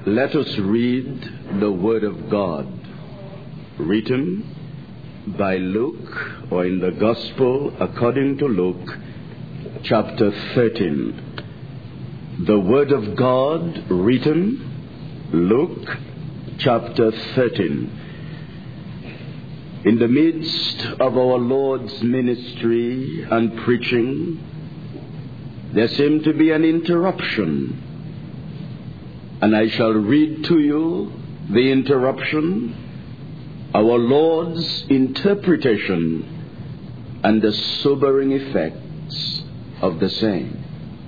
Let us read the Word of God, written by Luke, or in the Gospel according to Luke, chapter 13. The Word of God, written, Luke, chapter 13. In the midst of our Lord's ministry and preaching, there seemed to be an interruption. And I shall read to you the interruption, our Lord's interpretation, and the sobering effects of the same.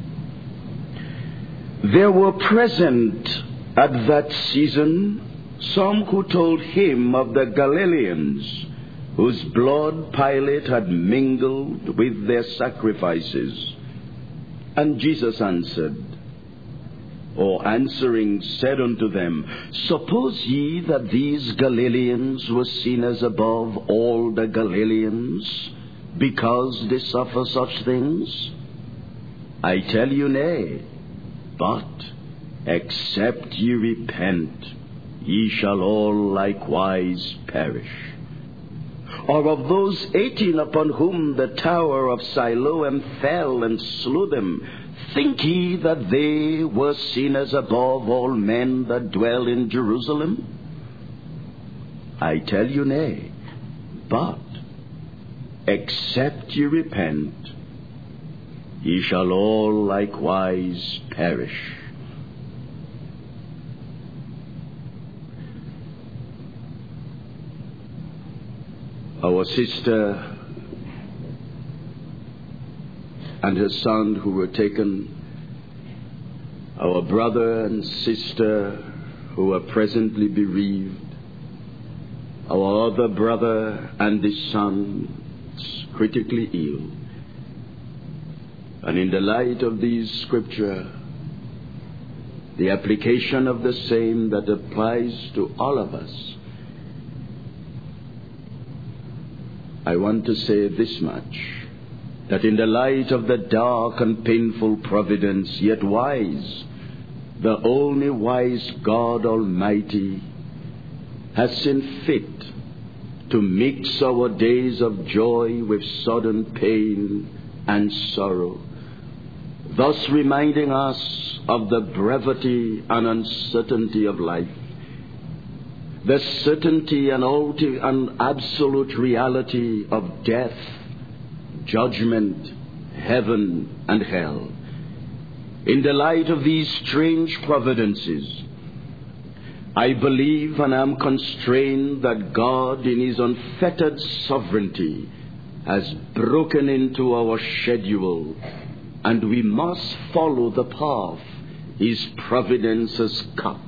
There were present at that season some who told him of the Galileans, whose blood Pilate had mingled with their sacrifices. And Jesus answered, or answering said unto them, Suppose ye that these Galileans were sinners above all the Galileans, because they suffer such things? I tell you, nay, but except ye repent, ye shall all likewise perish. Or of those 18 upon whom the tower of Siloam fell and slew them, think ye that they were sinners above all men that dwell in Jerusalem? I tell you, nay, but except ye repent, ye shall all likewise perish. Our sister and her son who were taken, our brother and sister who are presently bereaved, our other brother and his son critically ill. And in the light of these scripture, the application of the same that applies to all of us, I want to say this much, that in the light of the dark and painful providence, yet wise, the only wise God Almighty has seen fit to mix our days of joy with sudden pain and sorrow, thus reminding us of the brevity and uncertainty of life, the certainty and absolute reality of death, judgment, heaven, and hell. In the light of these strange providences, I believe and am constrained that God, in His unfettered sovereignty, has broken into our schedule, and we must follow the path His providence has cut.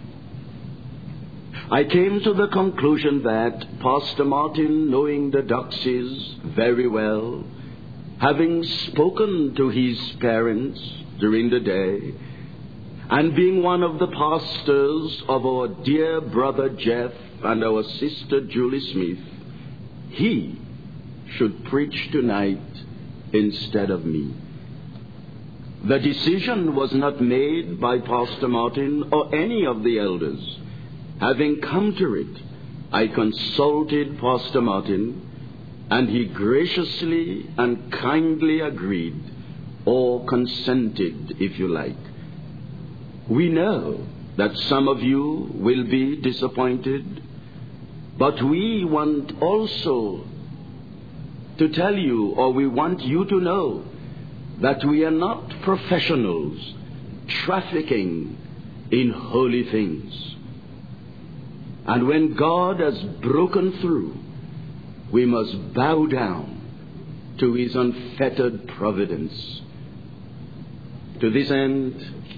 I came to the conclusion that Pastor Martin, knowing the Doxies very well, having spoken to his parents during the day, and being one of the pastors of our dear brother Jeff and our sister Julie Smith, he should preach tonight instead of me. The decision was not made by Pastor Martin or any of the elders. Having come to it, I consulted Pastor Martin, and he graciously and kindly agreed, or consented, if you like. We know that some of you will be disappointed, but we want also to tell you, or we want you to know, that we are not professionals trafficking in holy things. And when God has broken through, we must bow down to His unfettered providence. To this end,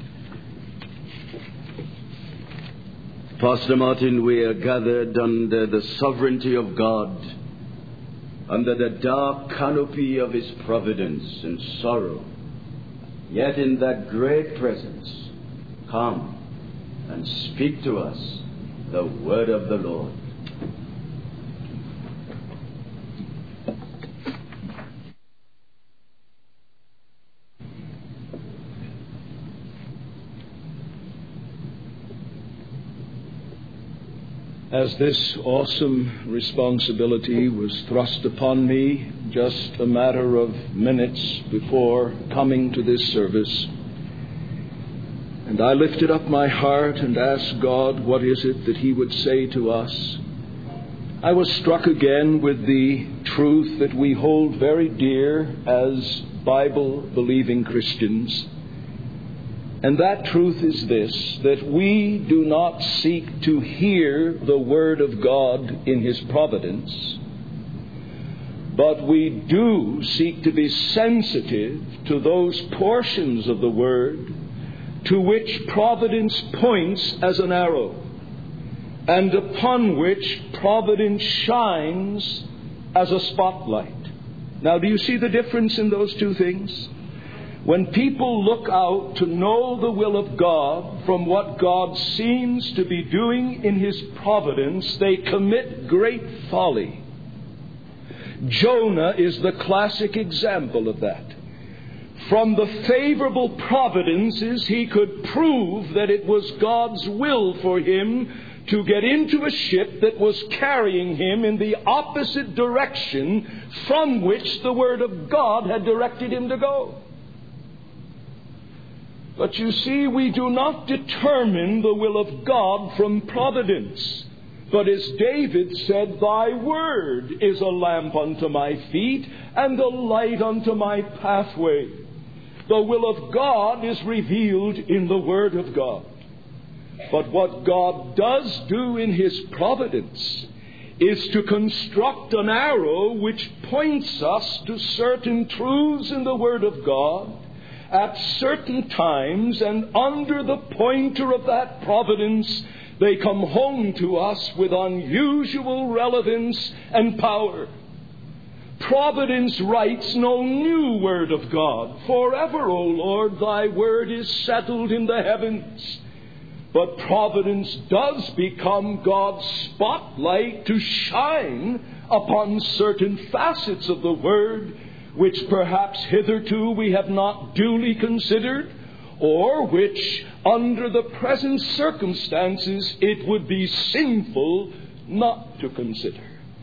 Pastor Martin, we are gathered under the sovereignty of God, under the dark canopy of His providence and sorrow. Yet in that great presence, come and speak to us the word of the Lord. As this awesome responsibility was thrust upon me just a matter of minutes before coming to this service, and I lifted up my heart and asked God, what is it that He would say to us? I was struck again with the truth that we hold very dear as Bible-believing Christians. And that truth is this, that we do not seek to hear the Word of God in His providence, but we do seek to be sensitive to those portions of the Word to which providence points as an arrow, and upon which providence shines as a spotlight. Now, do you see the difference in those two things? When people look out to know the will of God from what God seems to be doing in His providence, they commit great folly. Jonah is the classic example of that. From the favorable providences, he could prove that it was God's will for him to get into a ship that was carrying him in the opposite direction from which the Word of God had directed him to go. But you see, we do not determine the will of God from providence. But as David said, Thy Word is a lamp unto my feet and a light unto my pathway. The will of God is revealed in the Word of God. But what God does do in His providence is to construct an arrow which points us to certain truths in the Word of God at certain times, and under the pointer of that providence, they come home to us with unusual relevance and power. Providence writes no new word of God. Forever, O Lord, Thy word is settled in the heavens. But providence does become God's spotlight to shine upon certain facets of the Word, which perhaps hitherto we have not duly considered, or which, under the present circumstances, it would be sinful not to consider.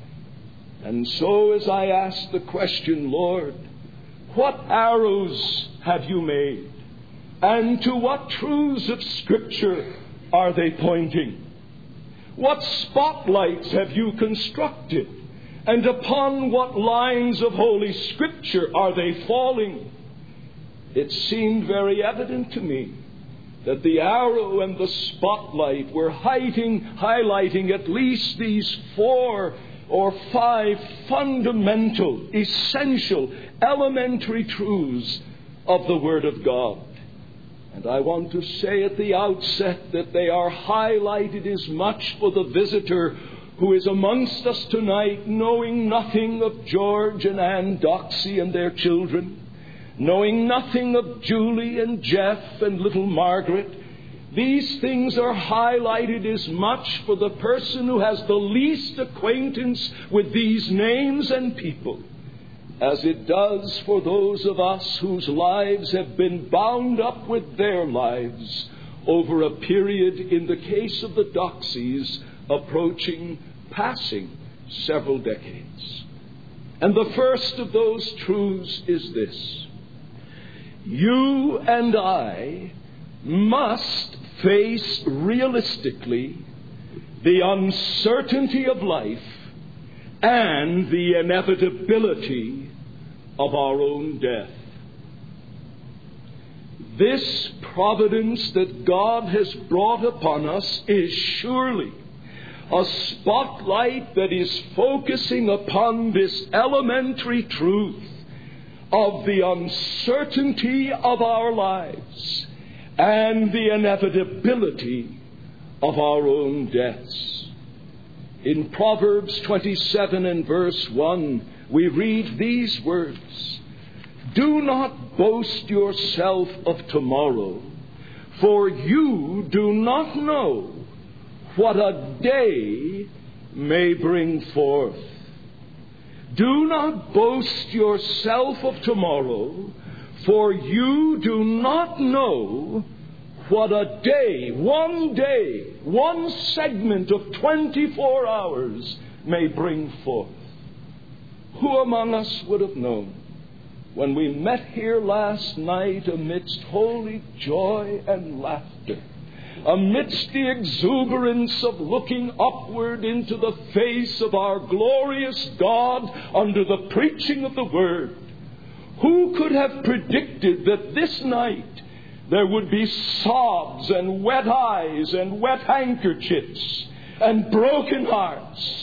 And so as I ask the question, Lord, what arrows have you made? And to what truths of Scripture are they pointing? What spotlights have you constructed? And upon what lines of Holy Scripture are they falling? It seemed very evident to me that the arrow and the spotlight were highlighting at least these 4 or 5 fundamental, essential, elementary truths of the Word of God. And I want to say at the outset that they are highlighted as much for the visitor who is amongst us tonight, knowing nothing of George and Ann Doxey and their children, knowing nothing of Julie and Jeff and little Margaret. These things are highlighted as much for the person who has the least acquaintance with these names and people, as it does for those of us whose lives have been bound up with their lives over a period, in the case of the Doxeys, passing several decades. And the first of those truths is this: you and I must face realistically the uncertainty of life and the inevitability of our own death. This providence that God has brought upon us is surely a spotlight that is focusing upon this elementary truth of the uncertainty of our lives and the inevitability of our own deaths. In Proverbs 27 and verse 1, we read these words: do not boast yourself of tomorrow, for you do not know what a day may bring forth. Do not boast yourself of tomorrow, for you do not know what a day, one segment of 24 hours may bring forth. Who among us would have known, when we met here last night amidst holy joy and laughter, amidst the exuberance of looking upward into the face of our glorious God under the preaching of the Word, who could have predicted that this night there would be sobs and wet eyes and wet handkerchiefs and broken hearts?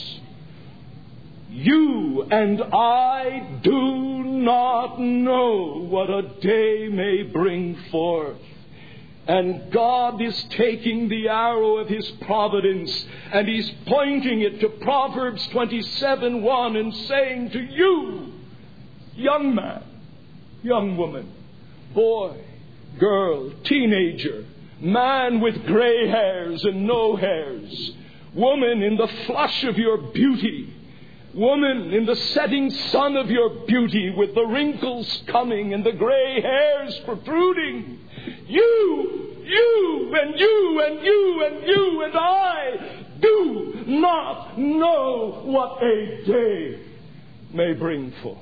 You and I do not know what a day may bring forth. And God is taking the arrow of His providence and He's pointing it to Proverbs 27:1 and saying to you, young man, young woman, boy, girl, teenager, man with gray hairs and no hairs, woman in the flush of your beauty, woman in the setting sun of your beauty with the wrinkles coming and the gray hairs protruding, you and I do not know what a day may bring forth.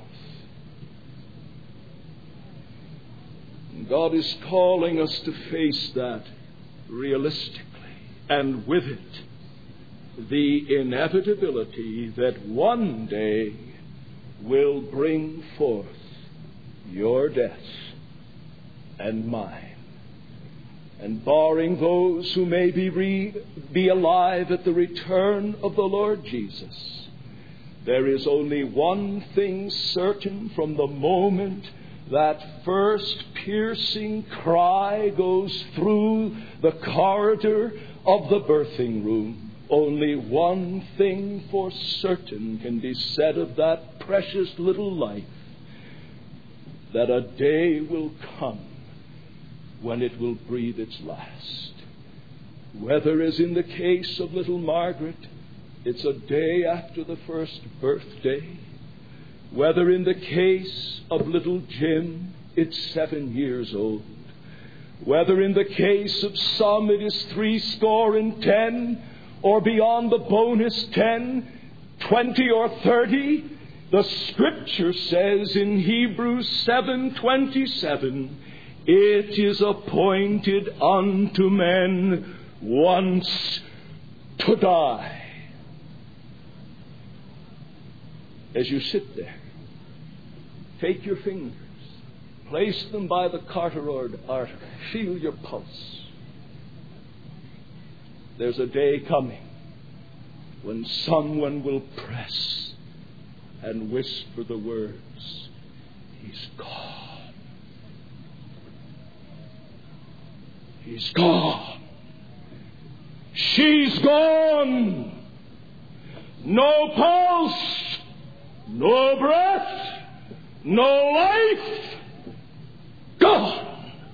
God is calling us to face that realistically, and with it, the inevitability that one day will bring forth your death and mine. And barring those who may be alive at the return of the Lord Jesus, there is only one thing certain from the moment that first piercing cry goes through the corridor of the birthing room. Only one thing for certain can be said of that precious little life, that a day will come when it will breathe its last. Whether, as in the case of little Margaret, it's a day after the first birthday, whether in the case of little Jim, it's 7 years old, whether in the case of some it is 70, or beyond the bonus 10, 20, or 30, the Scripture says in Hebrews 7:27, it is appointed unto men once to die. As you sit there, take your fingers, place them by the carotid artery, feel your pulse. There's a day coming when someone will press and whisper the words, he's gone. He's gone. She's gone. No pulse, no breath, no life. Gone.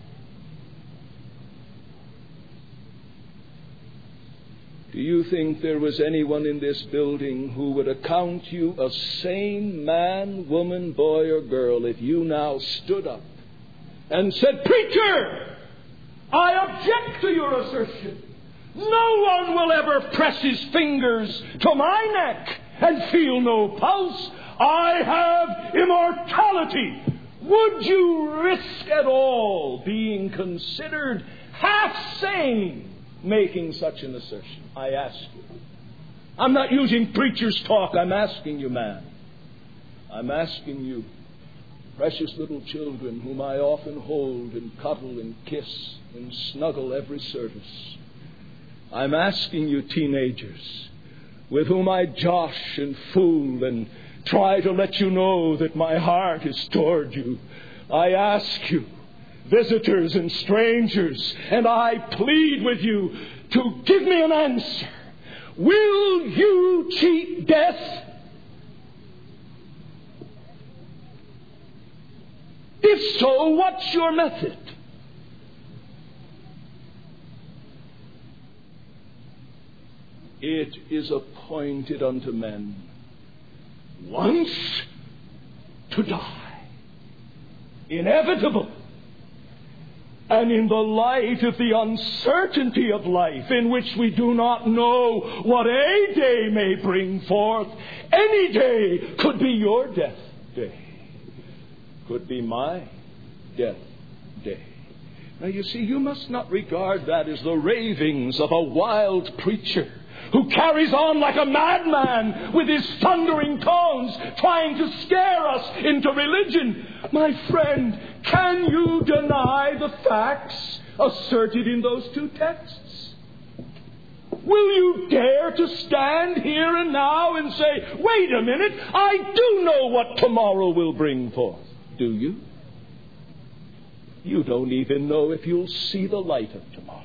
Do you think there was anyone in this building who would account you a sane man, woman, boy, or girl if you now stood up and said, preacher, I object to your assertion. No one will ever press his fingers to my neck and feel no pulse. I have immortality. Would you risk at all being considered half sane making such an assertion? I ask you. I'm not using preacher's talk. I'm asking you, man. I'm asking you, precious little children whom I often hold and cuddle and kiss and snuggle every service. I'm asking you, teenagers, with whom I josh and fool and try to let you know that my heart is toward you. I ask you, visitors and strangers, and I plead with you to give me an answer. Will you cheat death? If so, what's your method? It is appointed unto men once to die. Inevitable. And in the light of the uncertainty of life, in which we do not know what a day may bring forth, any day could be your death day, could be my death day. Now you see, you must not regard that as the ravings of a wild preacher who carries on like a madman with his thundering tones, trying to scare us into religion. My friend, can you deny the facts asserted in those two texts? Will you dare to stand here and now and say, wait a minute, I do know what tomorrow will bring forth? Do you? You don't even know if you'll see the light of tomorrow.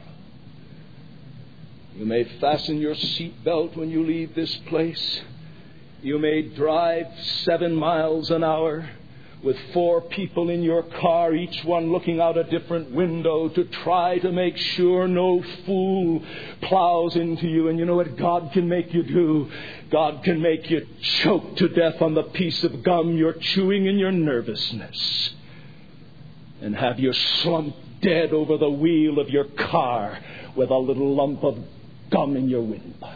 You may fasten your seatbelt when you leave this place. You may drive 7 miles an hour with 4 people in your car, each one looking out a different window to try to make sure no fool plows into you. And you know what God can make you do? God can make you choke to death on the piece of gum you're chewing in your nervousness, and have you slump dead over the wheel of your car with a little lump of gum in your windpipe.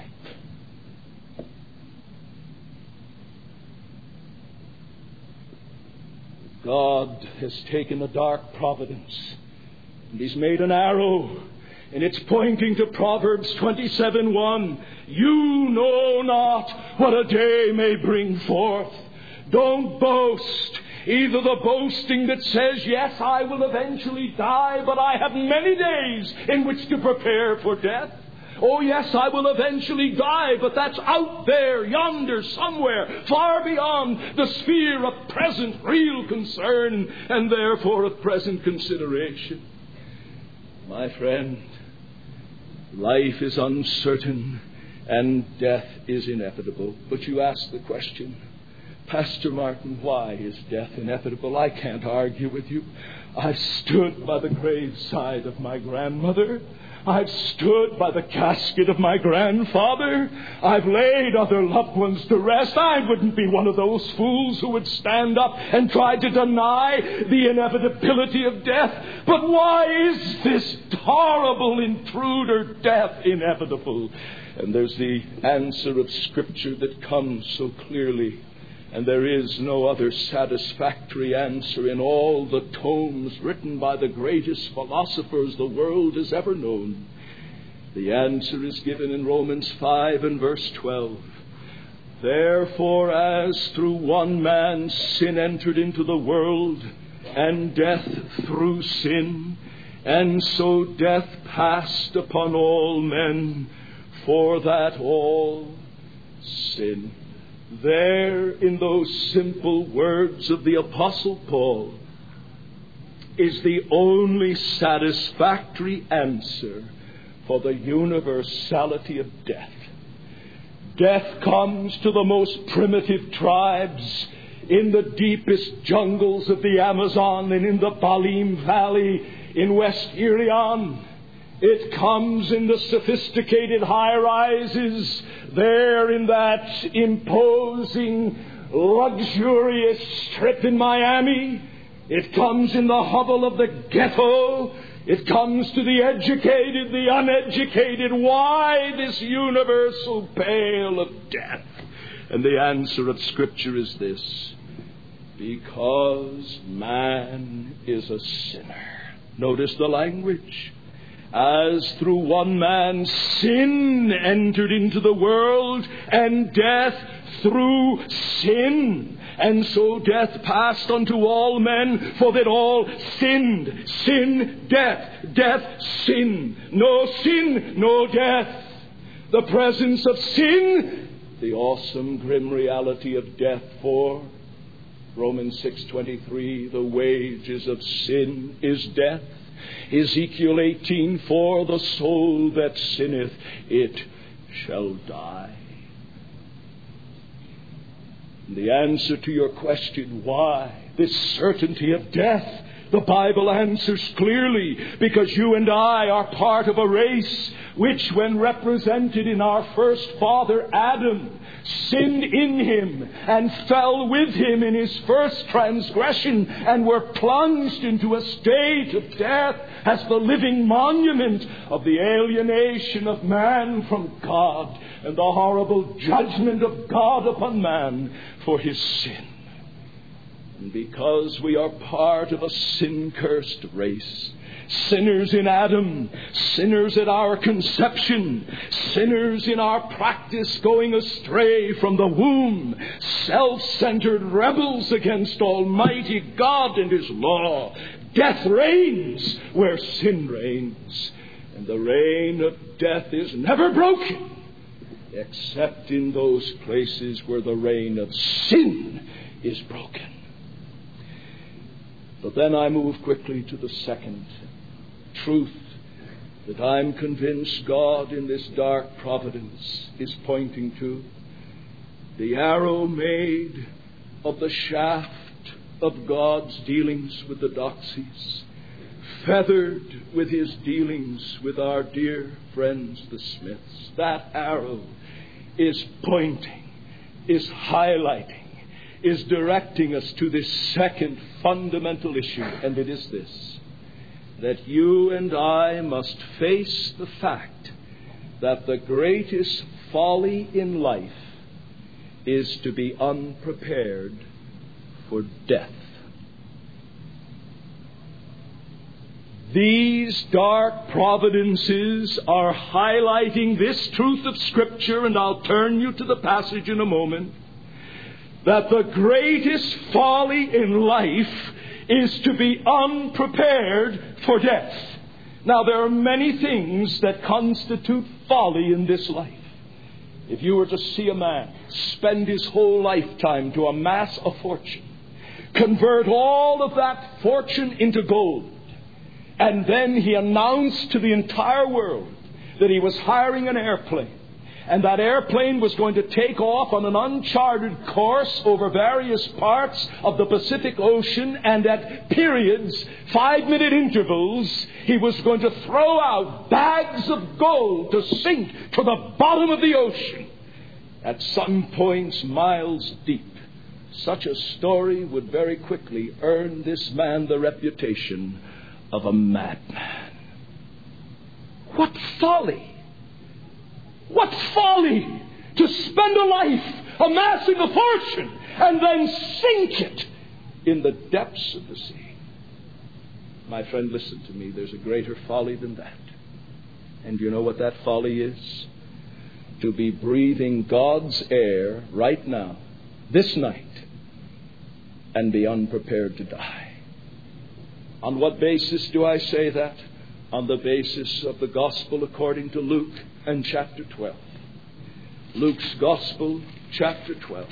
God has taken a dark providence, and He's made an arrow, and it's pointing to Proverbs 27:1. You know not what a day may bring forth. Don't boast. Either the boasting that says, yes, I will eventually die, but I have many days in which to prepare for death. Oh, yes, I will eventually die, but that's out there, yonder, somewhere, far beyond the sphere of present real concern, and therefore of present consideration. My friend, life is uncertain, and death is inevitable. But you ask the question, Pastor Martin, why is death inevitable? I can't argue with you. I've stood by the graveside of my grandmother. I've stood by the casket of my grandfather. I've laid other loved ones to rest. I wouldn't be one of those fools who would stand up and try to deny the inevitability of death. But why is this horrible intruder, death, inevitable? And there's the answer of Scripture that comes so clearly. And there is no other satisfactory answer in all the tomes written by the greatest philosophers the world has ever known. The answer is given in Romans 5 and verse 12. Therefore, as through one man sin entered into the world, and death through sin, and so death passed upon all men, for that all sinned. There, in those simple words of the Apostle Paul, is the only satisfactory answer for the universality of death. Death comes to the most primitive tribes in the deepest jungles of the Amazon and in the Balim Valley in West Irion. It comes in the sophisticated high-rises there in that imposing, luxurious strip in Miami. It comes in the hovel of the ghetto. It comes to the educated, the uneducated. Why this universal pale of death? And the answer of Scripture is this: because man is a sinner. Notice the language. As through one man sin entered into the world, and death through sin, and so death passed unto all men, for that all sinned. Sin, death, death, sin. No sin, no death. The presence of sin, the awesome grim reality of death. For Romans 6:23, the wages of sin is death. Ezekiel 18:4, the soul that sinneth, it shall die. The answer to your question, why this certainty of death, The Bible answers clearly, because you and I are part of a race which, when represented in our first father Adam, sinned in him and fell with him in his first transgression and were plunged into a state of death as the living monument of the alienation of man from God and the horrible judgment of God upon man for his sin. And because we are part of a sin-cursed race, sinners in Adam, sinners at our conception, sinners in our practice going astray from the womb, self-centered rebels against Almighty God and His law, death reigns where sin reigns. And the reign of death is never broken, except in those places where the reign of sin is broken. But then I move quickly to the second truth that I'm convinced God in this dark providence is pointing to. The arrow made of the shaft of God's dealings with the doxies, feathered with His dealings with our dear friends the Smiths. That arrow is pointing, is highlighting, is directing us to this second fundamental issue, and it is this: that you and I must face the fact that the greatest folly in life is to be unprepared for death. These dark providences are highlighting this truth of Scripture, and I'll turn you to the passage in a moment, that the greatest folly in life is to be unprepared for death. Now, there are many things that constitute folly in this life. If you were to see a man spend his whole lifetime to amass a fortune, convert all of that fortune into gold, and then he announced to the entire world that he was hiring an airplane, and that airplane was going to take off on an uncharted course over various parts of the Pacific Ocean, and at periods, 5-minute intervals, he was going to throw out bags of gold to sink to the bottom of the ocean at some points miles deep. Such a story would very quickly earn this man the reputation of a madman. What folly! What folly to spend a life amassing a fortune and then sink it in the depths of the sea. My friend, listen to me. There's a greater folly than that. And you know what that folly is? To be breathing God's air right now, this night, and be unprepared to die. On what basis do I say that? On the basis of the Gospel according to Luke and chapter 12. Luke's Gospel, chapter 12.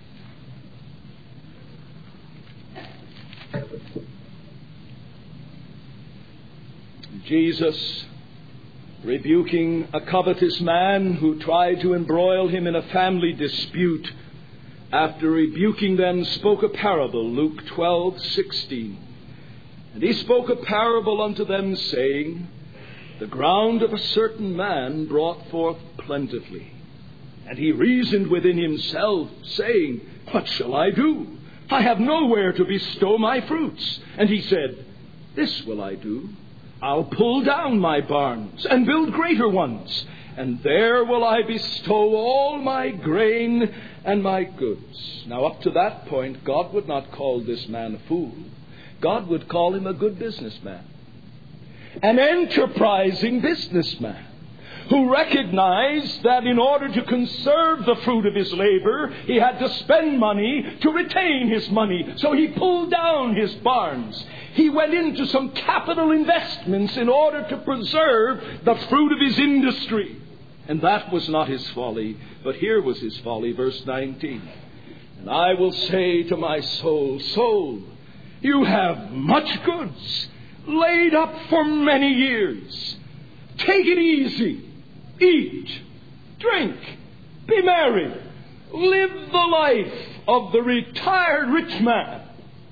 Jesus, rebuking a covetous man who tried to embroil him in a family dispute, after rebuking them, spoke a parable, Luke 12:16. And he spoke a parable unto them, saying, The ground of a certain man brought forth plentifully. And he reasoned within himself, saying, What shall I do? I have nowhere to bestow my fruits. And he said, This will I do. I'll pull down my barns and build greater ones, and there will I bestow all my grain and my goods. Now, up to that point, God would not call this man a fool. God would call him a good businessman, an enterprising businessman who recognized that in order to conserve the fruit of his labor, he had to spend money to retain his money. So he pulled down his barns. He went into some capital investments in order to preserve the fruit of his industry. And that was not his folly, but here was his folly, verse 19. And I will say to my soul, Soul, you have much goods laid up for many years. Take it easy. Eat, drink, be merry. Live the life of the retired rich man.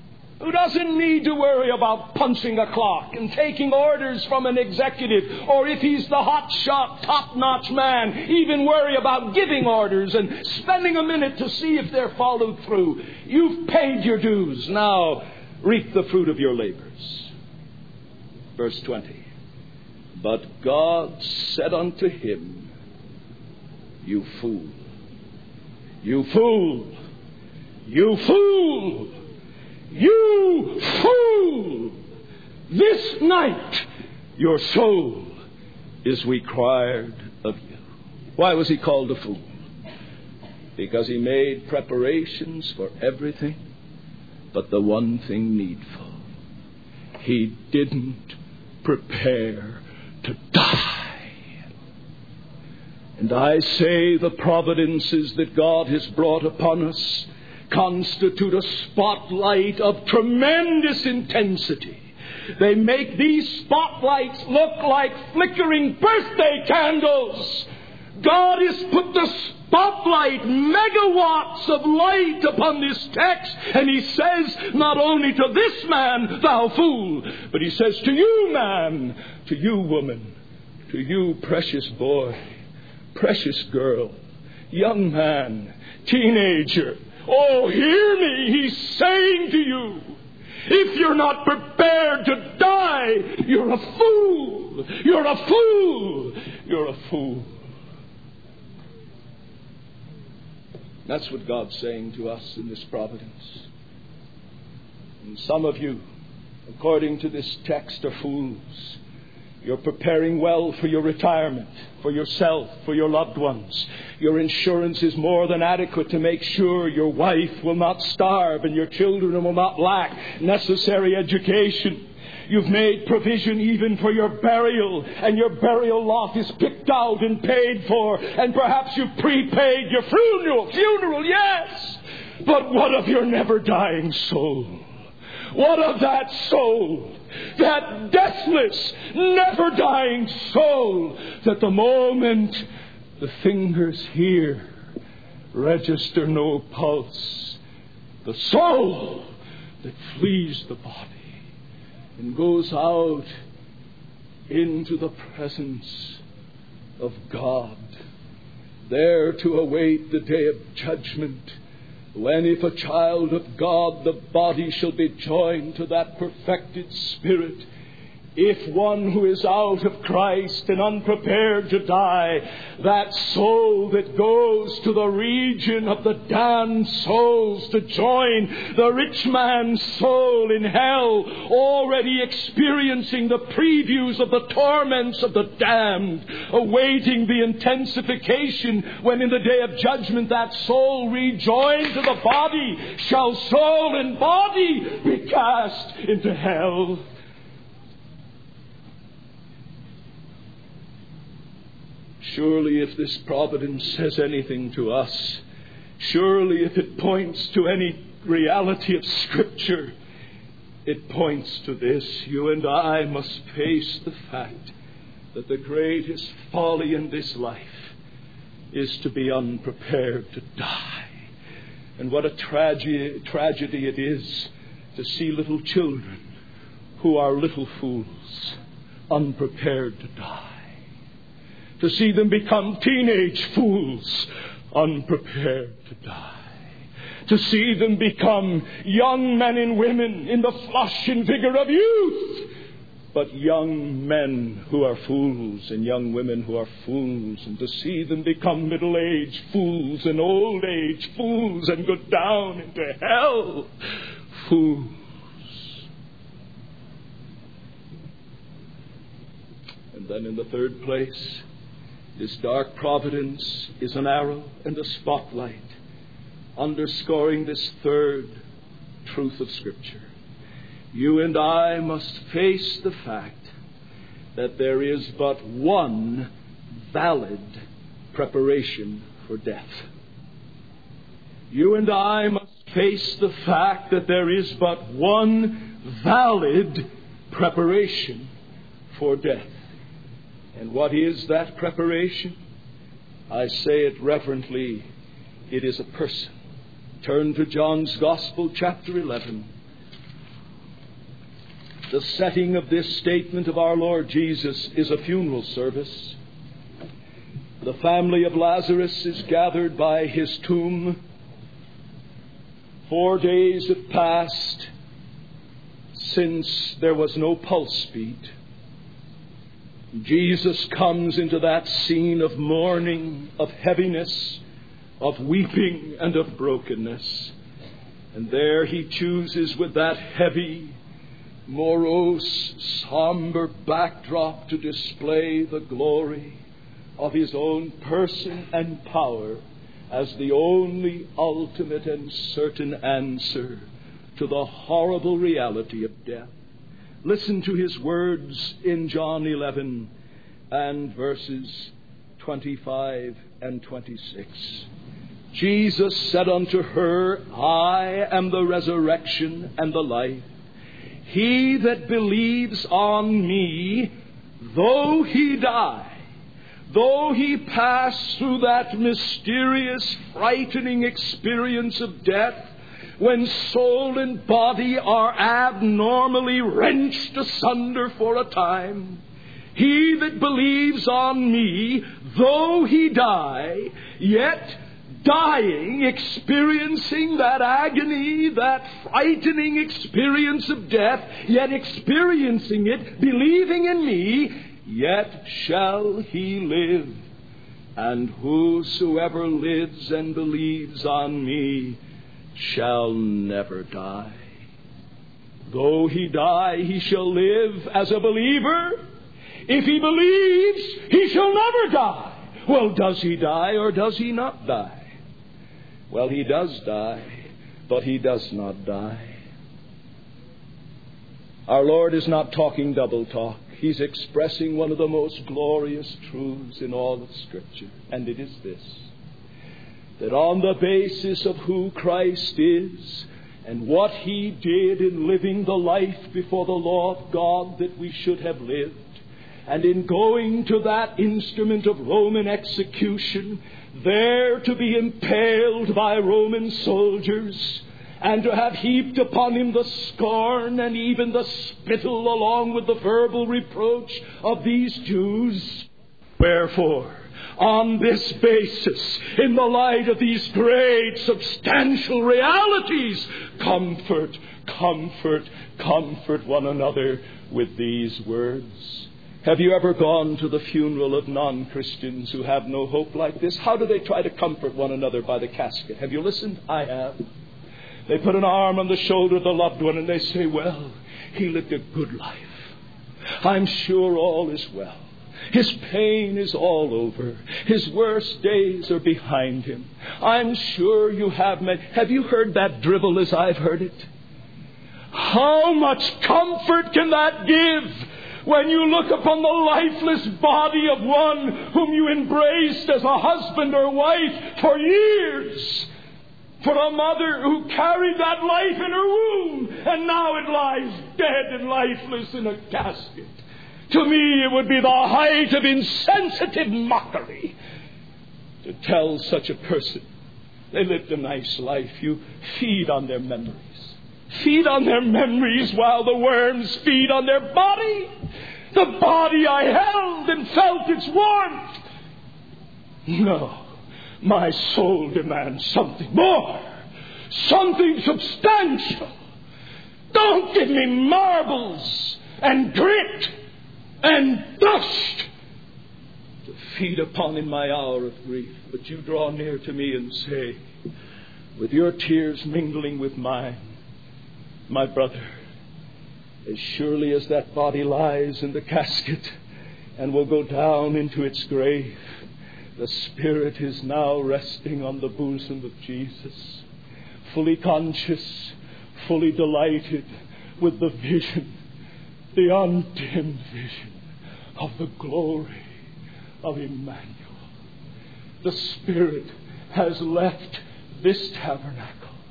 who doesn't need to worry about punching a clock and taking orders from an executive, or if he's the hotshot, top-notch man, even worry about giving orders and spending a minute to see if they're followed through. You've paid your dues. Now reap the fruit of your labors. Verse 20. But God said unto him, You fool, you fool, you fool, you fool! This night your soul is required of you. Why was he called a fool? Because he made preparations for everything but the one thing needful. He didn't prepare to die. And I say the providences that God has brought upon us constitute a spotlight of tremendous intensity. They make these spotlights look like flickering birthday candles. God has put the spotlight, megawatts of light upon this text, and he says not only to this man, thou fool, but he says to you, man, to you, woman, to you, precious boy, precious girl, young man, teenager. Oh, hear me, he's saying to you, if you're not prepared to die, you're a fool. You're a fool. You're a fool. That's what God's saying to us in this providence. And some of you, according to this text, are fools. You're preparing well for your retirement, for yourself, for your loved ones. Your insurance is more than adequate to make sure your wife will not starve and your children will not lack necessary education. You've made provision even for your burial, and your burial lot is picked out and paid for, and perhaps you've prepaid your funeral, yes. But what of your never-dying soul? What of that soul, that deathless, never-dying soul, that the moment the fingers here register no pulse, the soul that flees the body and goes out into the presence of God, there to await the day of judgment, when, if a child of God, the body shall be joined to that perfected spirit. If one who is out of Christ and unprepared to die, that soul that goes to the region of the damned souls to join the rich man's soul in hell, already experiencing the previews of the torments of the damned, awaiting the intensification when in the day of judgment that soul rejoined to the body, shall soul and body be cast into hell. Surely if this providence says anything to us, surely if it points to any reality of Scripture, it points to this. You and I must face the fact that the greatest folly in this life is to be unprepared to die. And what a tragedy it is to see little children who are little fools, unprepared to die. To see them become teenage fools, unprepared to die. To see them become young men and women in the flush and vigor of youth, but young men who are fools and young women who are fools. And to see them become middle-aged fools and old-age fools and go down into hell. Fools. And then in the third place, this dark providence is an arrow and a spotlight, underscoring this third truth of Scripture. You and I must face the fact that there is but one valid preparation for death. You and I must face the fact that there is but one valid preparation for death. And what is that preparation? I say it reverently, it is a person. Turn to John's Gospel, chapter 11. The setting of this statement of our Lord Jesus is a funeral service. The family of Lazarus is gathered by his tomb. 4 days have passed since there was no pulse beat. Jesus comes into that scene of mourning, of heaviness, of weeping, and of brokenness. And there he chooses, with that heavy, morose, somber backdrop, to display the glory of his own person and power as the only ultimate and certain answer to the horrible reality of death. Listen to his words in John 11 and verses 25 and 26. Jesus said unto her, I am the resurrection and the life. He that believes on me, though he die, though he pass through that mysterious, frightening experience of death, when soul and body are abnormally wrenched asunder for a time, he that believes on me, though he die, yet dying, experiencing that agony, that frightening experience of death, yet experiencing it, believing in me, yet shall he live. And whosoever lives and believes on me shall never die. Though he die, he shall live as a believer. If he believes, he shall never die. Well, does he die or does he not die? Well, he does die, but he does not die. Our Lord is not talking double talk. He's expressing one of the most glorious truths in all of Scripture, and it is this: that on the basis of who Christ is and what he did in living the life before the law of God that we should have lived, and in going to that instrument of Roman execution, there to be impaled by Roman soldiers, and to have heaped upon him the scorn and even the spittle along with the verbal reproach of these Jews. Wherefore, on this basis, in the light of these great substantial realities, comfort one another with these words. Have you ever gone to the funeral of non-Christians who have no hope like this? How do they try to comfort one another by the casket? Have you listened? I have. They put an arm on the shoulder of the loved one and they say, well, he lived a good life. I'm sure all is well. His pain is all over. His worst days are behind him. I'm sure you have met. Have you heard that drivel as I've heard it? How much comfort can that give when you look upon the lifeless body of one whom you embraced as a husband or wife for years? For a mother who carried that life in her womb, and now it lies dead and lifeless in a casket. To me, it would be the height of insensitive mockery to tell such a person they lived a nice life. You feed on their memories. Feed on their memories while the worms feed on their body. The body I held and felt its warmth. No. My soul demands something more, something substantial. Don't give me marbles and grit and dust to feed upon in my hour of grief. But you draw near to me and say, with your tears mingling with mine, my brother, as surely as that body lies in the casket and will go down into its grave, the Spirit is now resting on the bosom of Jesus, fully conscious, fully delighted with the vision, the undimmed vision of the glory of Emmanuel. The Spirit has left this tabernacle.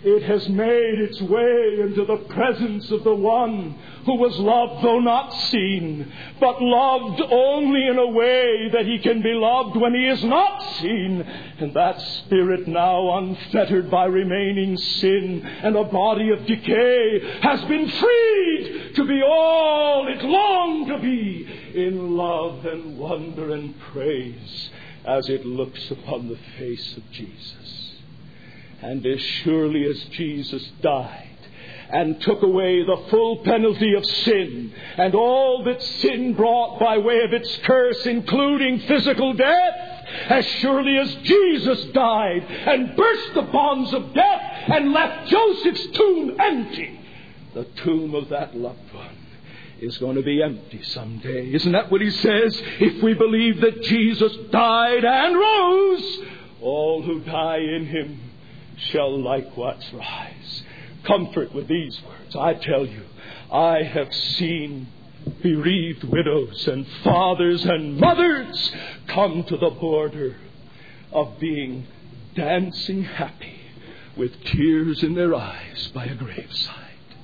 It has made its way into the presence of the one who was loved though not seen, but loved only in a way that he can be loved when he is not seen. And that spirit, now unfettered by remaining sin and a body of decay, has been freed to be all it longed to be in love and wonder and praise as it looks upon the face of Jesus. And as surely as Jesus died and took away the full penalty of sin and all that sin brought by way of its curse, including physical death, as surely as Jesus died and burst the bonds of death and left Joseph's tomb empty, the tomb of that loved one is going to be empty someday. Isn't that what he says? If we believe that Jesus died and rose, all who die in him shall likewise rise. Comfort with these words. I tell you, I have seen bereaved widows and fathers and mothers come to the border of being dancing happy with tears in their eyes by a graveside.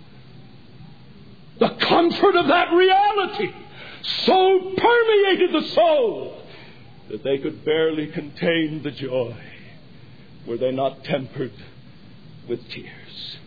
The comfort of that reality so permeated the soul that they could barely contain the joy were they not tempered with tears.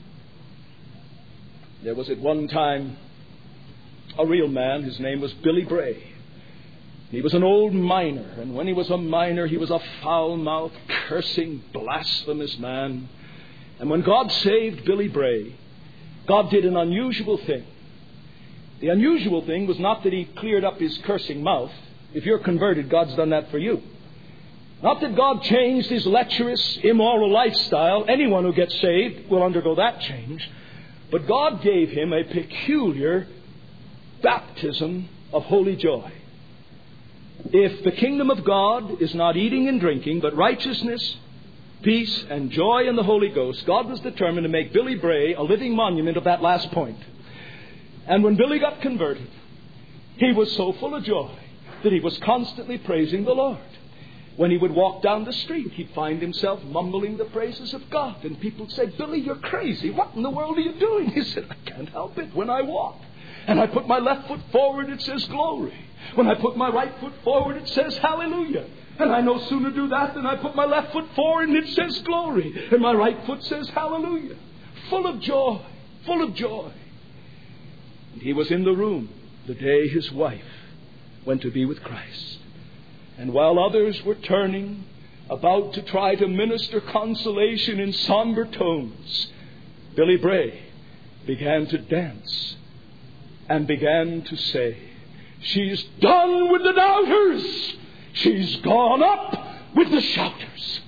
There was at one time a real man. His name was Billy Bray. He was an old miner, and when he was a miner, he was a foul-mouthed, cursing, blasphemous man. And when God saved Billy Bray, God did an unusual thing. The unusual thing was not that he cleared up his cursing mouth. If you're converted, God's done that for you. Not that God changed his lecherous, immoral lifestyle. Anyone who gets saved will undergo that change. But God gave him a peculiar baptism of holy joy. If the kingdom of God is not eating and drinking, but righteousness, peace, and joy in the Holy Ghost, God was determined to make Billy Bray a living monument of that last point. And when Billy got converted, he was so full of joy that he was constantly praising the Lord. When he would walk down the street, he'd find himself mumbling the praises of God. And people would say, Billy, you're crazy. What in the world are you doing? He said, I can't help it. When I walk and I put my left foot forward, it says glory. When I put my right foot forward, it says hallelujah. And I no sooner do that than I put my left foot forward and it says glory. And my right foot says hallelujah. Full of joy. Full of joy. And he was in the room the day his wife went to be with Christ. And while others were turning, about to try to minister consolation in somber tones, Billy Bray began to dance and began to say, she's done with the doubters. She's gone up with the shouters.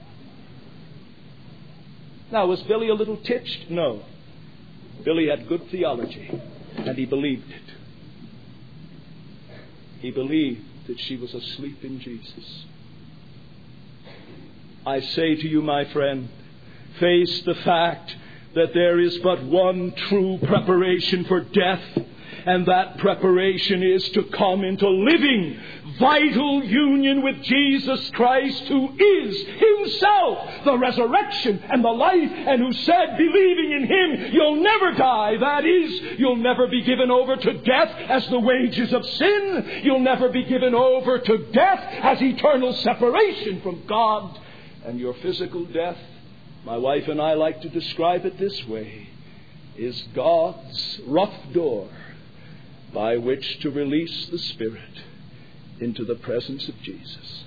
Now, was Billy a little titched? No. Billy had good theology, and he believed it. He believed that she was asleep in Jesus. I say to you, my friend, face the fact that there is but one true preparation for death, and that preparation is to come into living, vital union with Jesus Christ, who is Himself the resurrection and the life, and who said, believing in Him, you'll never die. That is, you'll never be given over to death as the wages of sin. You'll never be given over to death as eternal separation from God. And your physical death, my wife and I like to describe it this way, is God's rough door by which to release the Spirit into the presence of Jesus.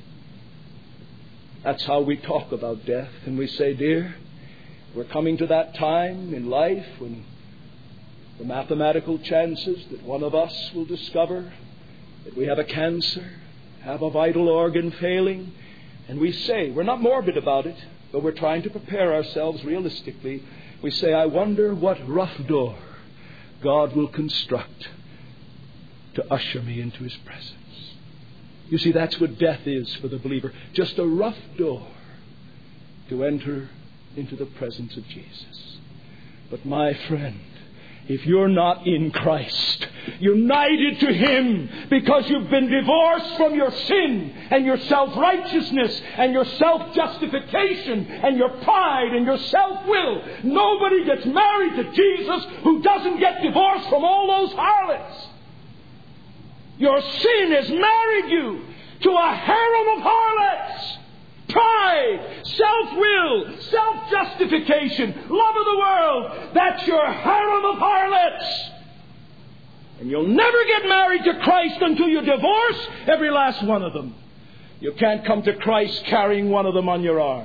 That's how we talk about death. And we say, dear, we're coming to that time in life when the mathematical chances that one of us will discover that we have a cancer, have a vital organ failing, and we say, we're not morbid about it, but we're trying to prepare ourselves realistically. We say, I wonder what rough door God will construct to usher me into His presence. You see, that's what death is for the believer. Just a rough door to enter into the presence of Jesus. But my friend, if you're not in Christ, united to Him, because you've been divorced from your sin and your self-righteousness and your self-justification and your pride and your self-will. Nobody gets married to Jesus who doesn't get divorced from all those harlots. Your sin has married you to a harem of harlots. Pride, self-will, self-justification, love of the world. That's your harem of harlots. And you'll never get married to Christ until you divorce every last one of them. You can't come to Christ carrying one of them on your arm.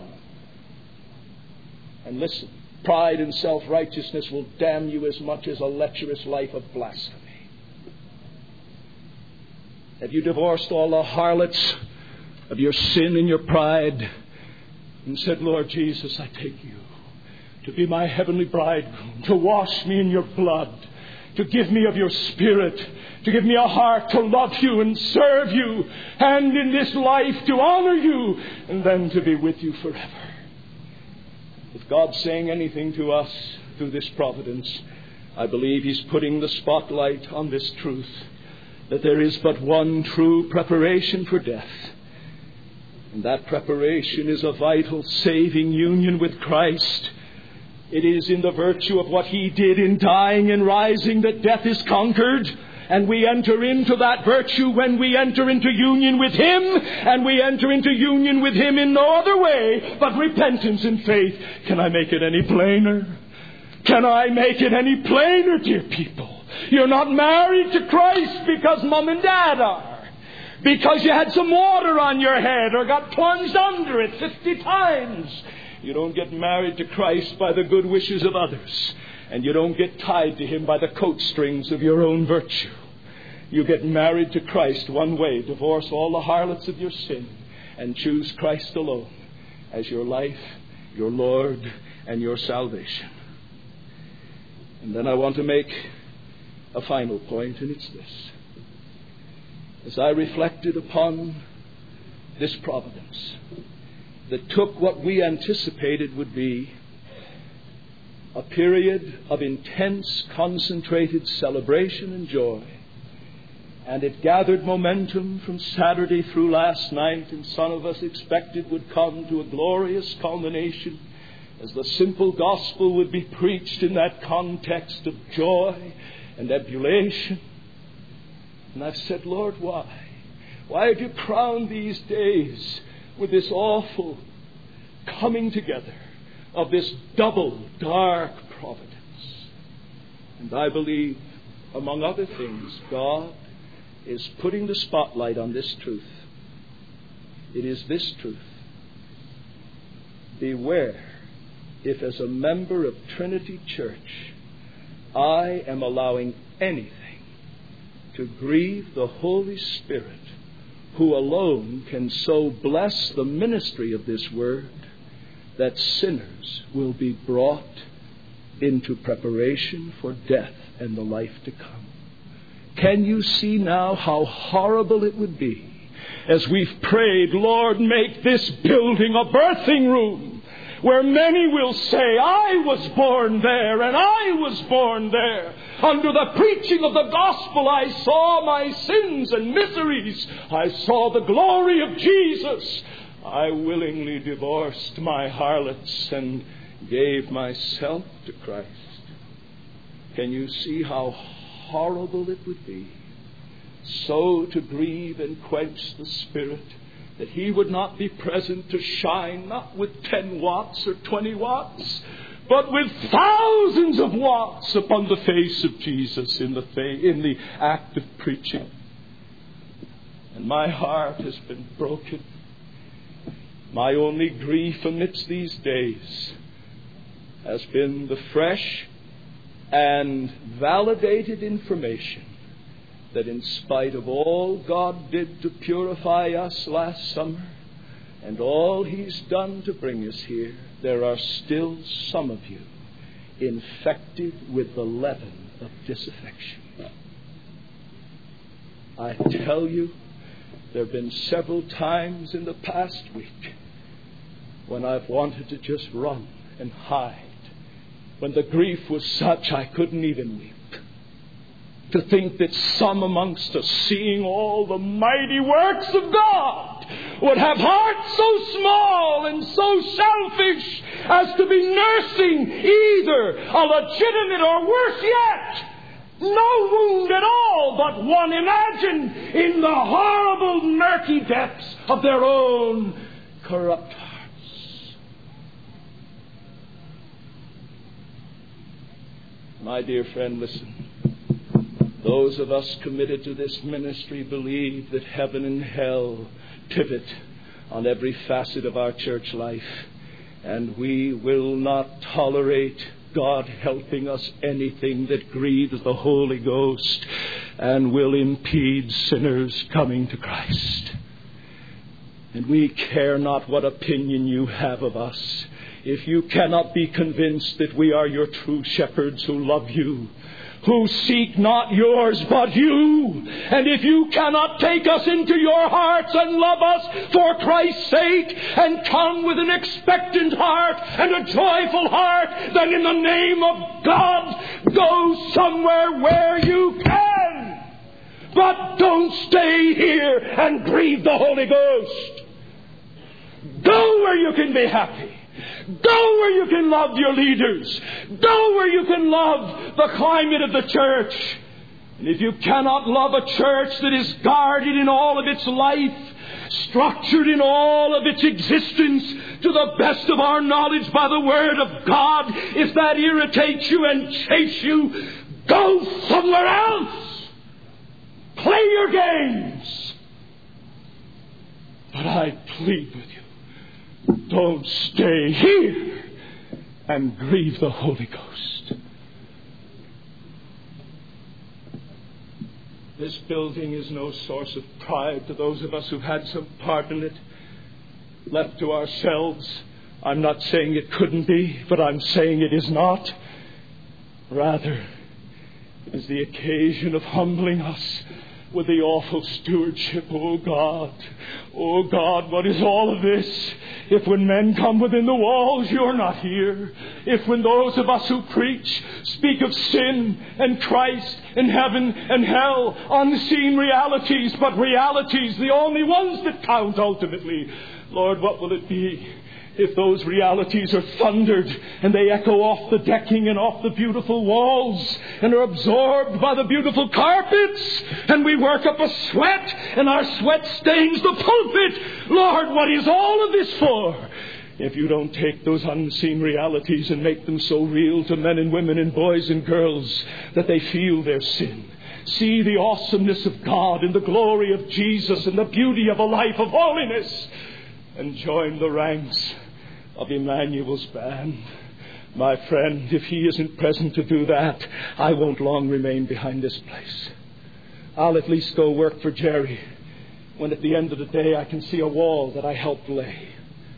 And listen, pride and self-righteousness will damn you as much as a lecherous life of blasphemy. Have you divorced all the harlots of your sin and your pride and said, Lord Jesus, I take you to be my heavenly bridegroom, to wash me in your blood, to give me of your Spirit, to give me a heart to love you and serve you, and in this life to honor you, and then to be with you forever. If God's saying anything to us through this providence, I believe He's putting the spotlight on this truth, that there is but one true preparation for death. And that preparation is a vital, saving union with Christ. It is in the virtue of what He did in dying and rising that death is conquered. And we enter into that virtue when we enter into union with Him. And we enter into union with Him in no other way but repentance and faith. Can I make it any plainer? Can I make it any plainer, dear people? You're not married to Christ because Mom and Dad are. Because you had some water on your head or got plunged under it 50 times. You don't get married to Christ by the good wishes of others. And you don't get tied to Him by the coat strings of your own virtue. You get married to Christ one way. Divorce all the harlots of your sin and choose Christ alone as your life, your Lord, and your salvation. And then I want to make a final point, and it's this. As I reflected upon this providence that took what we anticipated would be a period of intense, concentrated celebration and joy, and it gathered momentum from Saturday through last night, and some of us expected would come to a glorious culmination as the simple gospel would be preached in that context of joy and ebullition. And I've said, Lord, why? Why have you crowned these days with this awful coming together of this double dark providence? And I believe, among other things, God is putting the spotlight on this truth. It is this truth. Beware if, as a member of Trinity Church, I am allowing anything to grieve the Holy Spirit, who alone can so bless the ministry of this word that sinners will be brought into preparation for death and the life to come. Can you see now how horrible it would be as we've prayed, Lord, make this building a birthing room where many will say, I was born there and I was born there. Under the preaching of the gospel, I saw my sins and miseries. I saw the glory of Jesus. I willingly divorced my harlots and gave myself to Christ. Can you see how horrible it would be so to grieve and quench the Spirit, that He would not be present to shine, not with 10 watts or 20 watts, but with thousands of watts upon the face of Jesus in the act of preaching. And my heart has been broken. My only grief amidst these days has been the fresh and validated information that in spite of all God did to purify us last summer and all He's done to bring us here, there are still some of you infected with the leaven of disaffection. I tell you, there have been several times in the past week when I've wanted to just run and hide, when the grief was such I couldn't even weep. To think that some amongst us, seeing all the mighty works of God, would have hearts so small and so selfish as to be nursing either a legitimate or worse yet, no wound at all, but one imagined in the horrible murky depths of their own corrupt hearts. My dear friend, listen. Those of us committed to this ministry believe that heaven and hell pivot on every facet of our church life. And we will not tolerate God helping us anything that grieves the Holy Ghost and will impede sinners coming to Christ. And we care not what opinion you have of us. If you cannot be convinced that we are your true shepherds who love you, who seek not yours but you, and if you cannot take us into your hearts and love us for Christ's sake and come with an expectant heart and a joyful heart, then in the name of God, go somewhere where you can. But don't stay here and grieve the Holy Ghost. Go where you can be happy. Go where you can love your leaders. Go where you can love the climate of the church. And if you cannot love a church that is guarded in all of its life, structured in all of its existence to the best of our knowledge by the Word of God, if that irritates you and chafes you, go somewhere else. Play your games. But I plead with you, don't stay here and grieve the Holy Ghost. This building is no source of pride to those of us who've had some part in it. Left to ourselves, I'm not saying it couldn't be, but I'm saying it is not. Rather, it is the occasion of humbling us with the awful stewardship. Oh God, what is all of this? If when men come within the walls, you're not here. If when those of us who preach speak of sin and Christ and heaven and hell, unseen realities, but realities, the only ones that count ultimately, Lord, what will it be if those realities are thundered and they echo off the decking and off the beautiful walls and are absorbed by the beautiful carpets, and we work up a sweat and our sweat stains the pulpit? Lord, what is all of this for? If you don't take those unseen realities and make them so real to men and women and boys and girls that they feel their sin, see the awesomeness of God and the glory of Jesus and the beauty of a life of holiness, and join the ranks of Emmanuel's band. My friend, if he isn't present to do that, I won't long remain behind this place. I'll at least go work for Jerry when at the end of the day I can see a wall that I helped lay.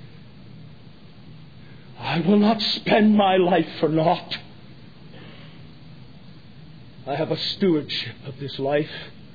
I will not spend my life for naught. I have a stewardship of this life,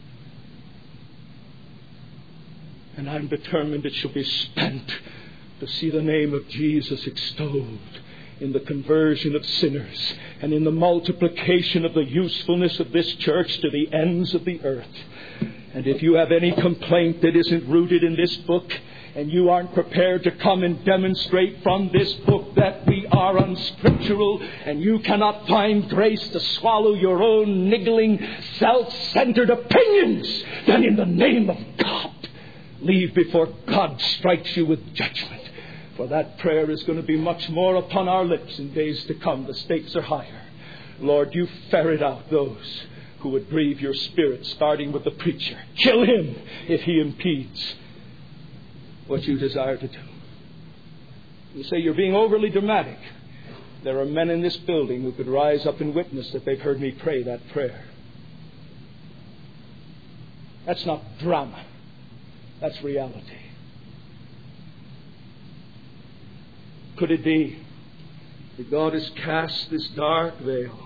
and I'm determined it shall be spent to see the name of Jesus extolled in the conversion of sinners and in the multiplication of the usefulness of this church to the ends of the earth. And if you have any complaint that isn't rooted in this book, and you aren't prepared to come and demonstrate from this book that we are unscriptural, and you cannot find grace to swallow your own niggling, self-centered opinions, then in the name of God, leave before God strikes you with judgment. For that prayer is going to be much more upon our lips in days to come. The stakes are higher. Lord, you ferret out those who would grieve your spirit, starting with the preacher. Kill him if he impedes what you desire to do. You say you're being overly dramatic. There are men in this building who could rise up and witness that they've heard me pray that prayer. That's not drama. That's reality. Could it be that God has cast this dark veil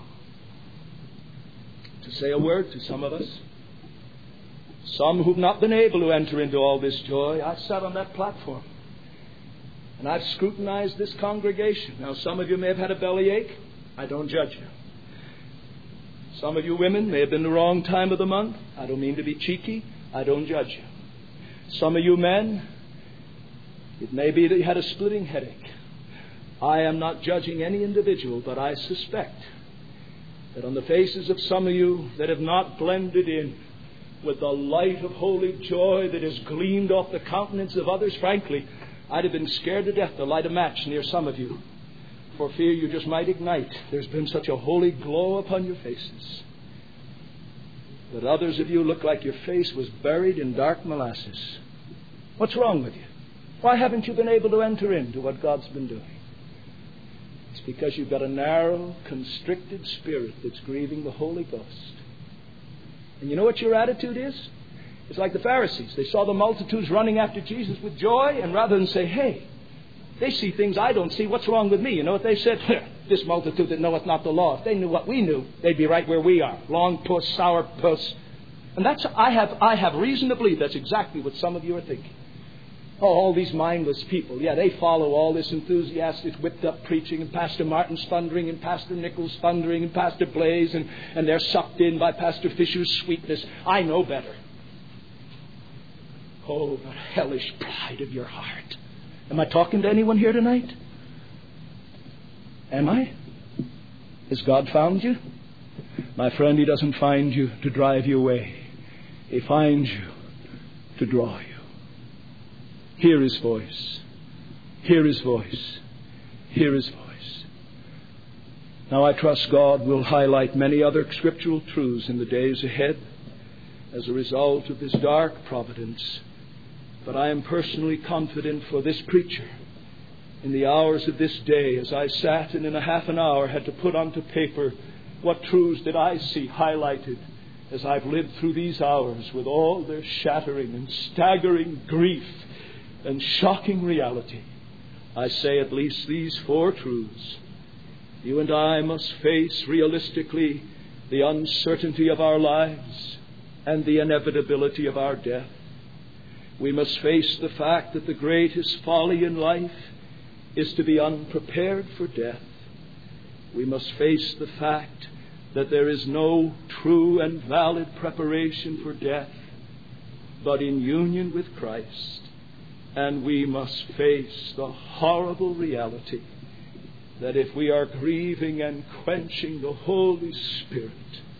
to say a word to some of us? Some who've not been able to enter into all this joy. I sat on that platform and I've scrutinized this congregation. Now, some of you may have had a bellyache. I don't judge you. Some of you women may have been the wrong time of the month. I don't mean to be cheeky. I don't judge you. Some of you men, it may be that you had a splitting headache. I am not judging any individual, but I suspect that on the faces of some of you that have not blended in with the light of holy joy that has gleamed off the countenance of others, frankly, I'd have been scared to death to light a match near some of you, for fear you just might ignite. There's been such a holy glow upon your faces that others of you look like your face was buried in dark molasses. What's wrong with you? Why haven't you been able to enter into what God's been doing? It's because you've got a narrow, constricted spirit that's grieving the Holy Ghost. And you know what your attitude is? It's like the Pharisees. They saw the multitudes running after Jesus with joy, and rather than say, hey, they see things I don't see, what's wrong with me? You know what they said? This multitude that knoweth not the law. If they knew what we knew, they'd be right where we are. Long puss, sour puss. And that's I have reason to believe that's exactly what some of you are thinking. Oh, all these mindless people. Yeah, they follow all this enthusiastic, whipped-up preaching, and Pastor Martin's thundering, and Pastor Nichols thundering, and Pastor Blaze, and they're sucked in by Pastor Fisher's sweetness. I know better. Oh, the hellish pride of your heart. Am I talking to anyone here tonight? Am I? Has God found you? My friend, He doesn't find you to drive you away. He finds you to draw you. Hear His voice. Hear His voice. Hear His voice. Now I trust God will highlight many other scriptural truths in the days ahead as a result of this dark providence. But I am personally confident for this preacher in the hours of this day, as I sat and in a half an hour had to put onto paper what truths did I see highlighted as I've lived through these hours with all their shattering and staggering grief and shocking reality. I say at least these 4 truths. You and I must face realistically the uncertainty of our lives and the inevitability of our death. We must face the fact that the greatest folly in life is to be unprepared for death. We must face the fact that there is no true and valid preparation for death but in union with Christ. And we must face the horrible reality that if we are grieving and quenching the Holy Spirit,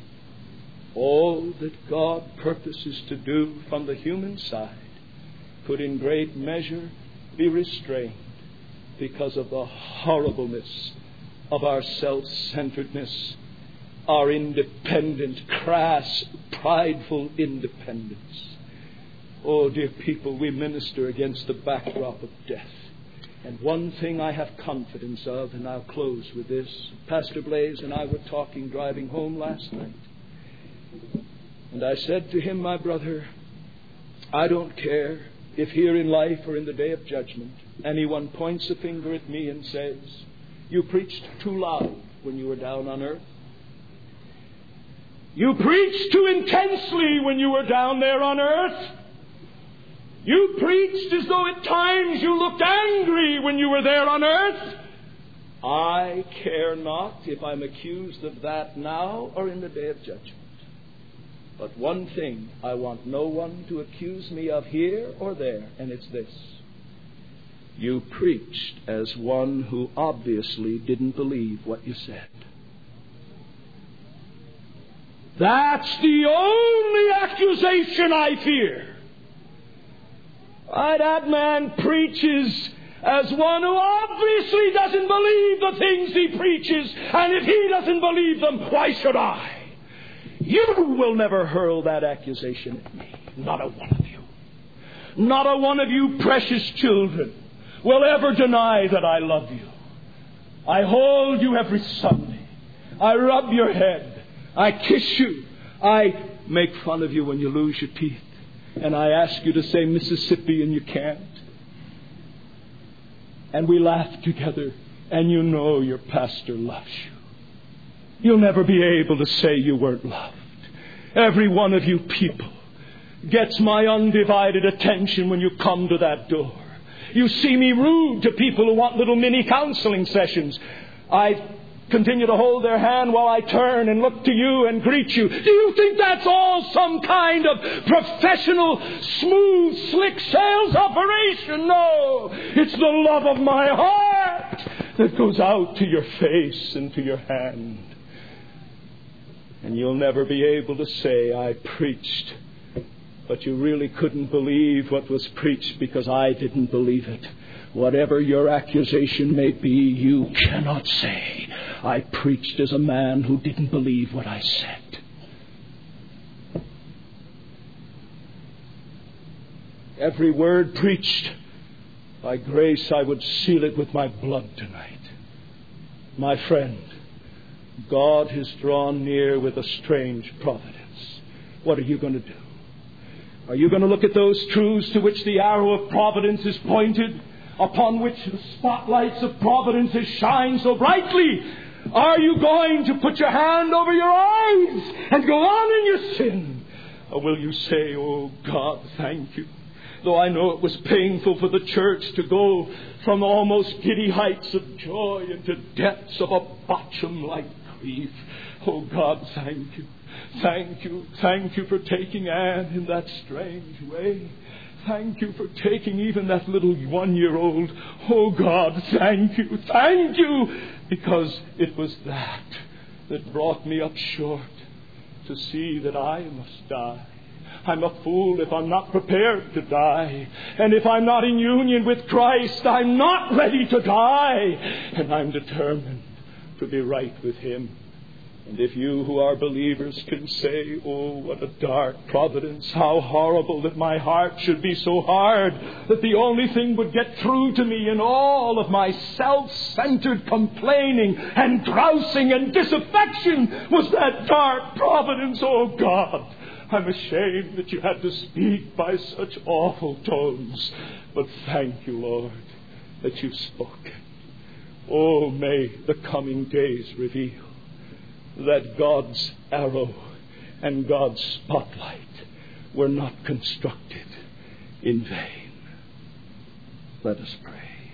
all that God purposes to do from the human side could in great measure be restrained because of the horribleness of our self-centeredness, our independent, crass, prideful independence. Oh, dear people, we minister against the backdrop of death. And one thing I have confidence of, and I'll close with this. Pastor Blaze and I were talking driving home last night. And I said to him, my brother, I don't care if here in life or in the day of judgment anyone points a finger at me and says, you preached too loud when you were down on earth. You preached too intensely when you were down there on earth. You preached as though at times you looked angry when you were there on earth. I care not if I'm accused of that now or in the day of judgment. But one thing I want no one to accuse me of here or there, and it's this. You preached as one who obviously didn't believe what you said. That's the only accusation I fear. That man preaches as one who obviously doesn't believe the things he preaches. And if he doesn't believe them, why should I? You will never hurl that accusation at me. Not a one of you. Not a one of you precious children will ever deny that I love you. I hold you every Sunday. I rub your head. I kiss you. I make fun of you when you lose your teeth. And I ask you to say Mississippi and you can't. And we laugh together. And you know your pastor loves you. You'll never be able to say you weren't loved. Every one of you people gets my undivided attention when you come to that door. You see me rude to people who want little mini counseling sessions. I continue to hold their hand while I turn and look to you and greet you. Do you think that's all some kind of professional, smooth, slick sales operation? No, it's the love of my heart that goes out to your face and to your hand. And you'll never be able to say, I preached, but you really couldn't believe what was preached because I didn't believe it. Whatever your accusation may be, you cannot say, I preached as a man who didn't believe what I said. Every word preached, by grace I would seal it with my blood tonight. My friend, God has drawn near with a strange providence. What are you going to do? Are you going to look at those truths to which the arrow of providence is pointed, upon which the spotlights of providence shine so brightly? Are you going to put your hand over your eyes and go on in your sin? Or will you say, oh God, thank you. Though I know it was painful for the church to go from almost giddy heights of joy into depths of a bottom-like grief. Oh God, thank you. Thank you. Thank you for taking Anne in that strange way. Thank you for taking even that little 1-year-old. Oh God, thank you. Thank you. Because it was that brought me up short to see that I must die. I'm a fool if I'm not prepared to die. And if I'm not in union with Christ, I'm not ready to die. And I'm determined to be right with Him. And if you who are believers can say, oh, what a dark providence, how horrible that my heart should be so hard that the only thing would get through to me in all of my self-centered complaining and grousing and disaffection was that dark providence, oh God. I'm ashamed that you had to speak by such awful tones. But thank you, Lord, that you've spoken. Oh, may the coming days reveal that God's arrow and God's spotlight were not constructed in vain. Let us pray.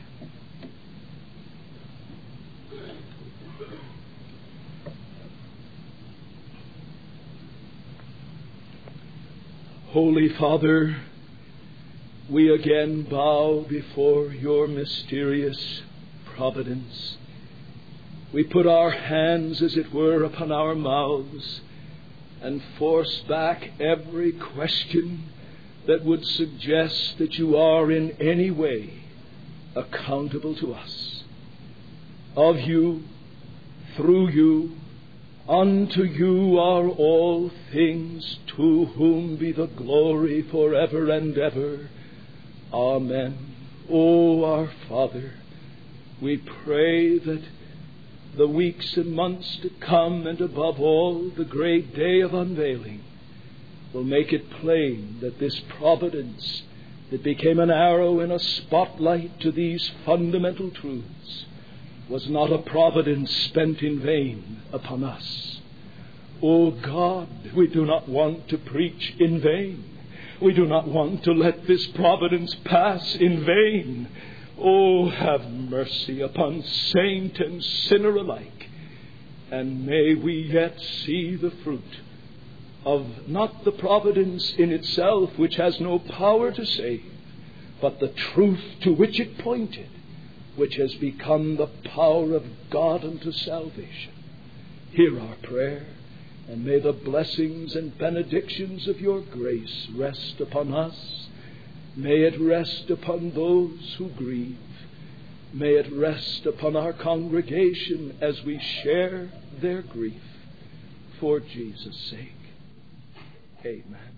Holy Father, we again bow before your mysterious providence. We put our hands, as it were, upon our mouths and force back every question that would suggest that you are in any way accountable to us. Of you, through you, unto you are all things, to whom be the glory forever and ever. Amen. O our Father, we pray that the weeks and months to come, and above all, the great day of unveiling, will make it plain that this providence that became an arrow in a spotlight to these fundamental truths was not a providence spent in vain upon us. O God, we do not want to preach in vain. We do not want to let this providence pass in vain. Oh, have mercy upon saint and sinner alike, and may we yet see the fruit of not the providence in itself, which has no power to save, but the truth to which it pointed, which has become the power of God unto salvation. Hear our prayer, and may the blessings and benedictions of your grace rest upon us. May it rest upon those who grieve. May it rest upon our congregation as we share their grief. For Jesus' sake. Amen.